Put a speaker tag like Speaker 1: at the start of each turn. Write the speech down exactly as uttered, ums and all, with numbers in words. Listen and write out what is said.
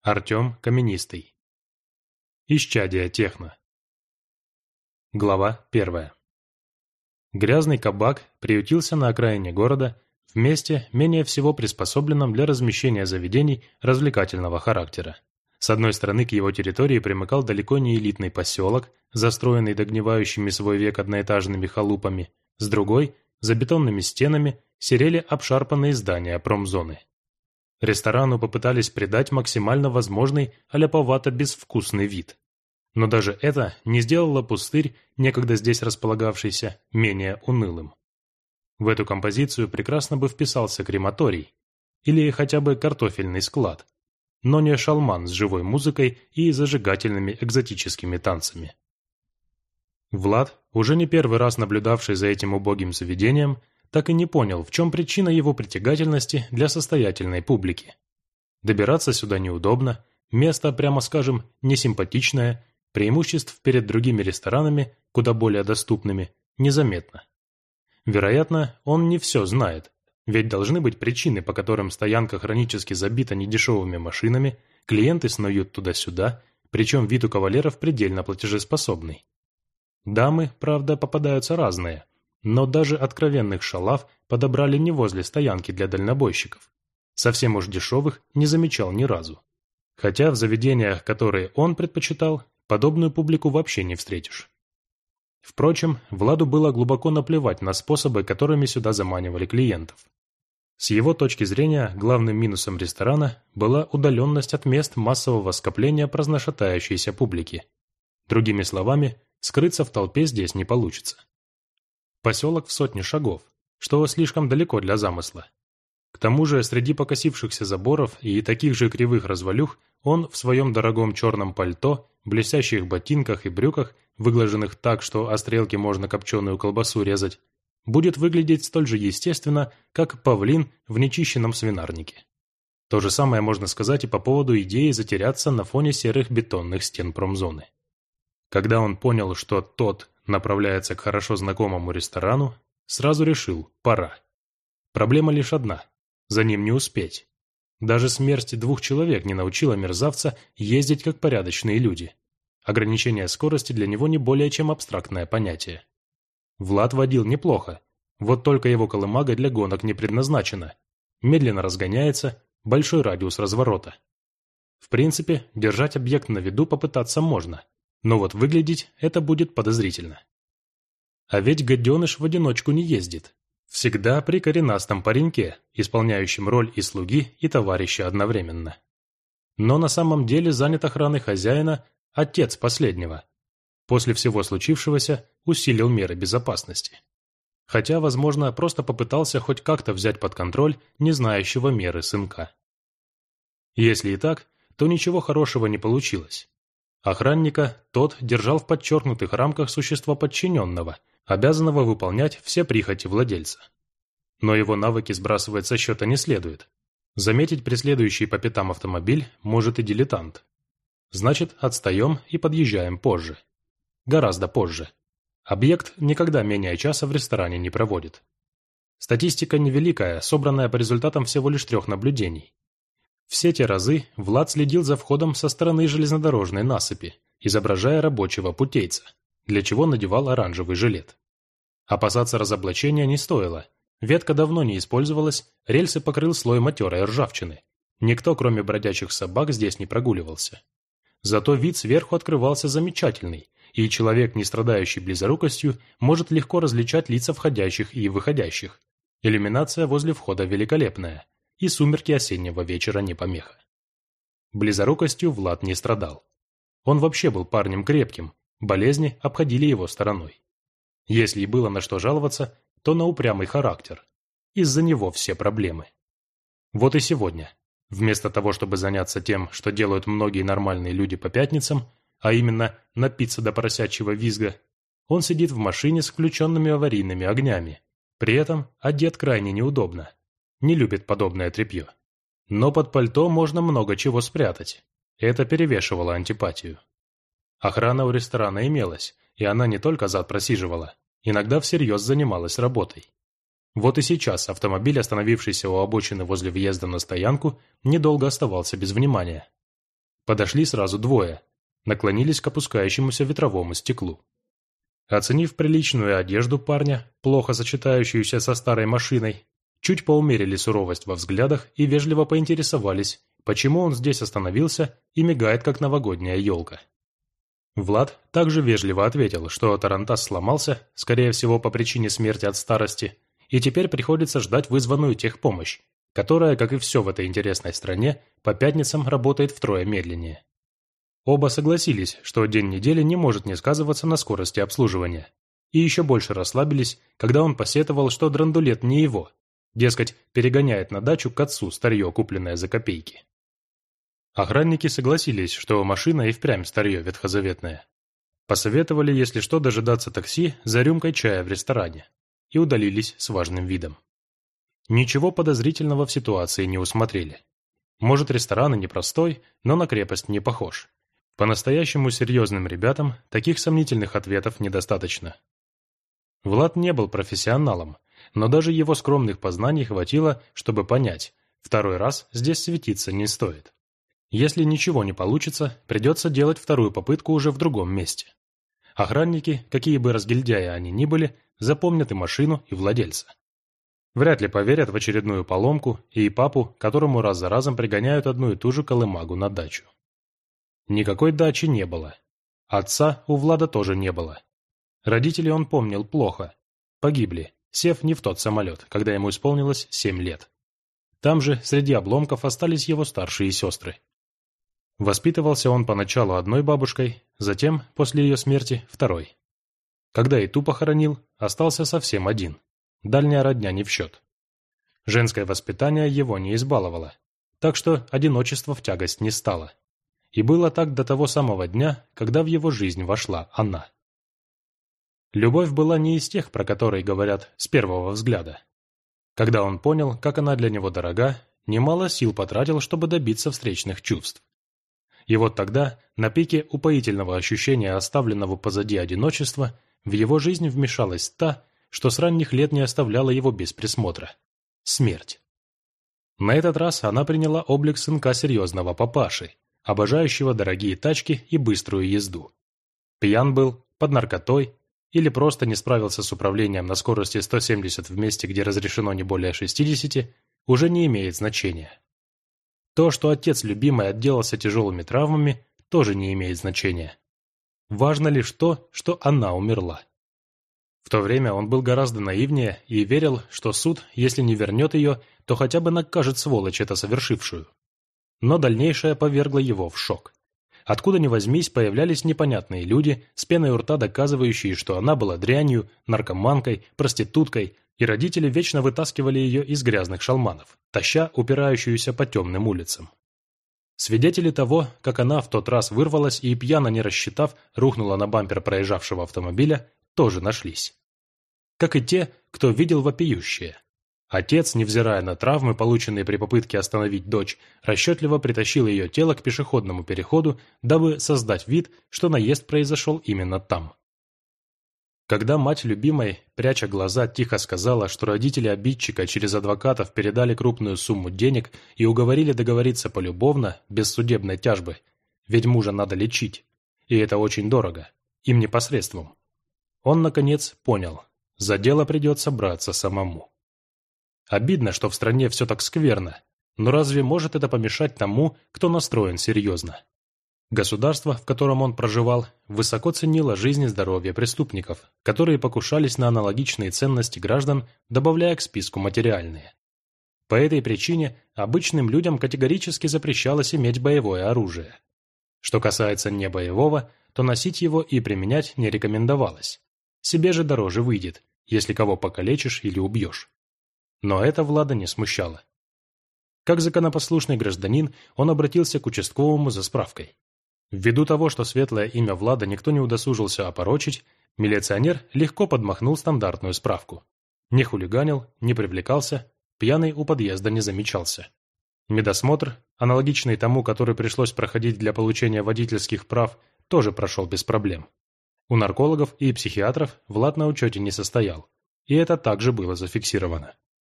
Speaker 1: Артем Каменистый. Исчадие техно. Глава первая. Грязный кабак приютился на окраине города, в месте, менее всего приспособленном для размещения заведений развлекательного характера. С одной стороны к его территории примыкал далеко не элитный поселок, застроенный догнивающими свой век одноэтажными халупами, с другой, за бетонными стенами, серели обшарпанные здания промзоны. Ресторану попытались придать максимально возможный аляповато-безвкусный вид. Но даже это не сделало пустырь, некогда здесь располагавшийся, менее унылым. В эту композицию прекрасно бы вписался крематорий или хотя бы картофельный склад, но не шалман с живой музыкой и зажигательными экзотическими танцами. Влад, уже не первый раз наблюдавший за этим убогим заведением, так и не понял, в чем причина его притягательности для состоятельной публики. Добираться сюда неудобно, место, прямо скажем, несимпатичное, преимуществ перед другими ресторанами, куда более доступными, незаметно. Вероятно, он не все знает, ведь должны быть причины, по которым стоянка хронически забита недешевыми машинами, клиенты снуют туда-сюда, причем вид у кавалеров предельно платежеспособный. Дамы, правда, попадаются разные, но даже откровенных шалав подобрали не возле стоянки для дальнобойщиков. Совсем уж дешевых не замечал ни разу. Хотя в заведениях, которые он предпочитал, подобную публику вообще не встретишь. Впрочем, Владу было глубоко наплевать на способы, которыми сюда заманивали клиентов. С его точки зрения, главным минусом ресторана была удаленность от мест массового скопления праздношатающейся публики. Другими словами, скрыться в толпе здесь не получится. Поселок в сотни шагов, что слишком далеко для замысла. К тому же, среди покосившихся заборов и таких же кривых развалюх, он в своем дорогом черном пальто, блестящих ботинках и брюках, выглаженных так, что о стрелки можно копченую колбасу резать, будет выглядеть столь же естественно, как павлин в нечищенном свинарнике. То же самое можно сказать и по поводу идеи затеряться на фоне серых бетонных стен промзоны. Когда он понял, что тот направляется к хорошо знакомому ресторану, сразу решил – пора. Проблема лишь одна – за ним не успеть. Даже смерть двух человек не научила мерзавца ездить как порядочные люди. Ограничение скорости для него не более чем абстрактное понятие. Влад водил неплохо, вот только его колымага для гонок не предназначена. Медленно разгоняется, большой радиус разворота. В принципе, держать объект на виду попытаться можно, но вот выглядеть это будет подозрительно. А ведь гаденыш в одиночку не ездит. Всегда при коренастом пареньке, исполняющем роль и слуги, и товарища одновременно. Но на самом деле занят охраной хозяина отец последнего. После всего случившегося усилил меры безопасности. Хотя, возможно, просто попытался хоть как-то взять под контроль не знающего меры сынка. Если и так, то ничего хорошего не получилось. Охранника тот держал в подчеркнутых рамках существа подчиненного, обязанного выполнять все прихоти владельца. Но его навыки сбрасывать со счета не следует. Заметить преследующий по пятам автомобиль может и дилетант. Значит, отстаем и подъезжаем позже. Гораздо позже. Объект никогда менее часа в ресторане не проводит. Статистика невеликая, собранная по результатам всего лишь трех наблюдений. Все те разы Влад следил за входом со стороны железнодорожной насыпи, изображая рабочего путейца, для чего надевал оранжевый жилет. Опасаться разоблачения не стоило. Ветка давно не использовалась, рельсы покрыл слой матерой ржавчины. Никто, кроме бродячих собак, здесь не прогуливался. Зато вид сверху открывался замечательный, и человек, не страдающий близорукостью, может легко различать лица входящих и выходящих. Иллюминация возле входа великолепная, и сумерки осеннего вечера не помеха. Близорукостью Влад не страдал. Он вообще был парнем крепким, болезни обходили его стороной. Если и было на что жаловаться, то на упрямый характер. Из-за него все проблемы. Вот и сегодня. Вместо того, чтобы заняться тем, что делают многие нормальные люди по пятницам, а именно напиться до поросячьего визга, он сидит в машине с включенными аварийными огнями. При этом одет крайне неудобно. Не любит подобное тряпье. Но под пальто можно много чего спрятать. Это перевешивало антипатию. Охрана у ресторана имелась, и она не только зад просиживала, иногда всерьез занималась работой. Вот и сейчас автомобиль, остановившийся у обочины возле въезда на стоянку, недолго оставался без внимания. Подошли сразу двое, наклонились к опускающемуся ветровому стеклу. Оценив приличную одежду парня, плохо сочетающуюся со старой машиной, чуть поумерили суровость во взглядах и вежливо поинтересовались, почему он здесь остановился и мигает, как новогодняя елка. Влад также вежливо ответил, что тарантас сломался, скорее всего по причине смерти от старости, и теперь приходится ждать вызванную техпомощь, которая, как и все в этой интересной стране, по пятницам работает втрое медленнее. Оба согласились, что день недели не может не сказываться на скорости обслуживания, и еще больше расслабились, когда он посетовал, что драндулет не его, дескать, перегоняет на дачу к отцу старье, купленное за копейки. Охранники согласились, что машина и впрямь старье ветхозаветное. Посоветовали, если что, дожидаться такси за рюмкой чая в ресторане, и удалились с важным видом. Ничего подозрительного в ситуации не усмотрели. Может, ресторан и непростой, но на крепость не похож. По-настоящему серьезным ребятам таких сомнительных ответов недостаточно. Влад не был профессионалом, но даже его скромных познаний хватило, чтобы понять, второй раз здесь светиться не стоит. Если ничего не получится, придется делать вторую попытку уже в другом месте. Охранники, какие бы разгильдяи они ни были, запомнят и машину, и владельца. Вряд ли поверят в очередную поломку и папу, которому раз за разом пригоняют одну и ту же колымагу на дачу. Никакой дачи не было. Отца у Влада тоже не было. Родителей он помнил плохо. Погибли, сев не в тот самолет, когда ему исполнилось семь лет. Там же, среди обломков, остались его старшие сестры. Воспитывался он поначалу одной бабушкой, затем, после ее смерти, второй. Когда и ту похоронил, остался совсем один. Дальняя родня не в счет. Женское воспитание его не избаловало, так что одиночество в тягость не стало. И было так до того самого дня, когда в его жизнь вошла она. Любовь была не из тех, про которые говорят с первого взгляда. Когда он понял, как она для него дорога, немало сил потратил, чтобы добиться встречных чувств. И вот тогда, на пике упоительного ощущения оставленного позади одиночества, в его жизнь вмешалась та, что с ранних лет не оставляла его без присмотра – смерть. На этот раз она приняла облик сынка серьезного папаши, обожающего дорогие тачки и быструю езду. Пьян был, под наркотой, или просто не справился с управлением на скорости сто семьдесят в месте, где разрешено не более шестидесяти, уже не имеет значения. То, что отец любимый отделался тяжелыми травмами, тоже не имеет значения. Важно лишь то, что она умерла. В то время он был гораздо наивнее и верил, что суд, если не вернет ее, то хотя бы накажет сволочь это совершившую. Но дальнейшее повергло его в шок. Откуда ни возьмись, появлялись непонятные люди, с пеной у рта доказывающие, что она была дрянью, наркоманкой, проституткой, и родители вечно вытаскивали ее из грязных шалманов, таща упирающуюся по темным улицам. Свидетели того, как она в тот раз вырвалась и, пьяно не рассчитав, рухнула на бампер проезжавшего автомобиля, тоже нашлись. Как и те, кто видел вопиющее. Отец, невзирая на травмы, полученные при попытке остановить дочь, расчетливо притащил ее тело к пешеходному переходу, дабы создать вид, что наезд произошел именно там. Когда мать любимой, пряча глаза, тихо сказала, что родители обидчика через адвокатов передали крупную сумму денег и уговорили договориться полюбовно, без судебной тяжбы, ведь мужа надо лечить, и это очень дорого, им непосредством, он, наконец, понял, за дело придется браться самому. Обидно, что в стране все так скверно, но разве может это помешать тому, кто настроен серьезно? Государство, в котором он проживал, высоко ценило жизнь и здоровье преступников, которые покушались на аналогичные ценности граждан, добавляя к списку материальные. По этой причине обычным людям категорически запрещалось иметь боевое оружие. Что касается небоевого, то носить его и применять не рекомендовалось. Себе же дороже выйдет, если кого покалечишь или убьешь. Но это Влада не смущало. Как законопослушный гражданин, он обратился к участковому за справкой. Ввиду того, что светлое имя Влада никто не удосужился опорочить, милиционер легко подмахнул стандартную справку. Не хулиганил, не привлекался, пьяный у подъезда не замечался. Медосмотр, аналогичный тому, который пришлось проходить для получения водительских прав, тоже прошел без проблем. У наркологов и психиатров Влад на учете не состоял, и это также было зафиксировано.